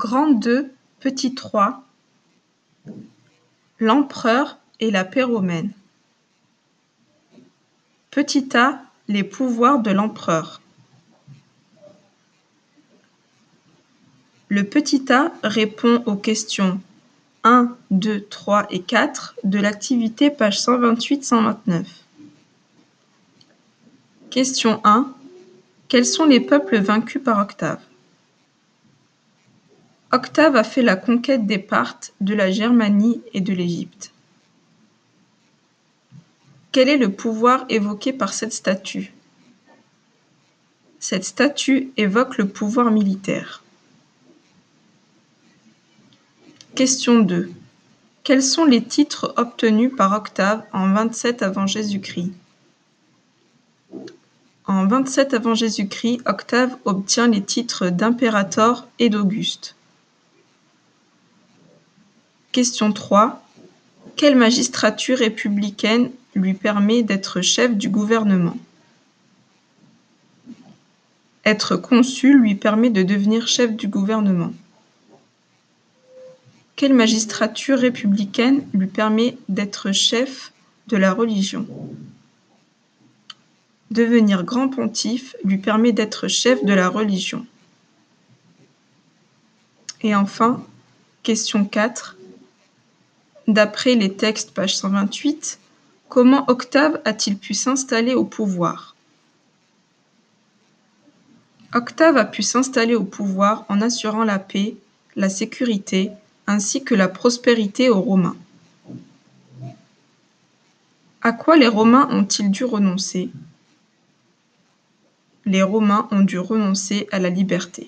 Grand 2, petit 3, l'empereur et la paix romaine. Petit a, les pouvoirs de l'empereur. Le petit a répond aux questions 1, 2, 3 et 4 de l'activité page 128-129. Question 1. Quels sont les peuples vaincus par Octave? Octave a fait la conquête des Parthes, de la Germanie et de l'Égypte. Quel est le pouvoir évoqué par cette statue? Cette statue évoque le pouvoir militaire. Question 2. Quels sont les titres obtenus par Octave en 27 avant Jésus-Christ? En 27 avant Jésus-Christ, Octave obtient les titres d'impérator et d'Auguste. Question 3. Quelle magistrature républicaine lui permet d'être chef du gouvernement? Être consul lui permet de devenir chef du gouvernement. Quelle magistrature républicaine lui permet d'être chef de la religion? Devenir grand pontife lui permet d'être chef de la religion. Et enfin, question 4. D'après les textes, page 128, comment Octave a-t-il pu s'installer au pouvoir? Octave a pu s'installer au pouvoir en assurant la paix, la sécurité, ainsi que la prospérité aux Romains. À quoi les Romains ont-ils dû renoncer? Les Romains ont dû renoncer à la liberté.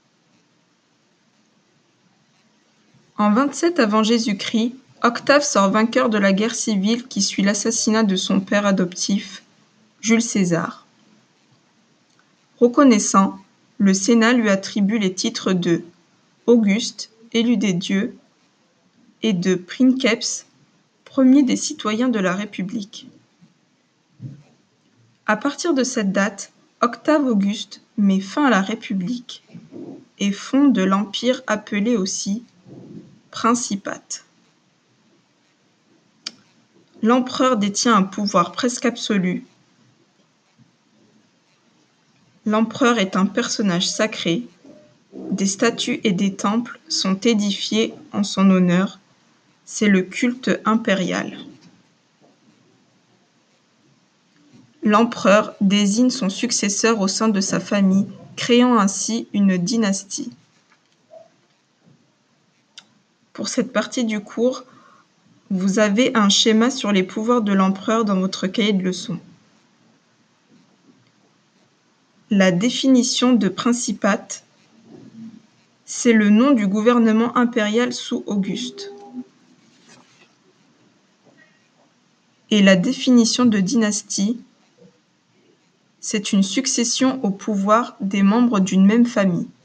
En 27 avant Jésus-Christ, Octave sort vainqueur de la guerre civile qui suit l'assassinat de son père adoptif, Jules César. Reconnaissant, le Sénat lui attribue les titres de Auguste, élu des dieux, et de princeps, premier des citoyens de la République. À partir de cette date, Octave Auguste met fin à la République et fonde l'empire appelé aussi Principate. L'empereur détient un pouvoir presque absolu. L'empereur est un personnage sacré. Des statues et des temples sont édifiés en son honneur. C'est le culte impérial. L'empereur désigne son successeur au sein de sa famille, créant ainsi une dynastie. Pour cette partie du cours, vous avez un schéma sur les pouvoirs de l'empereur dans votre cahier de leçons. La définition de principate, c'est le nom du gouvernement impérial sous Auguste. Et la définition de dynastie, c'est une succession au pouvoir des membres d'une même famille.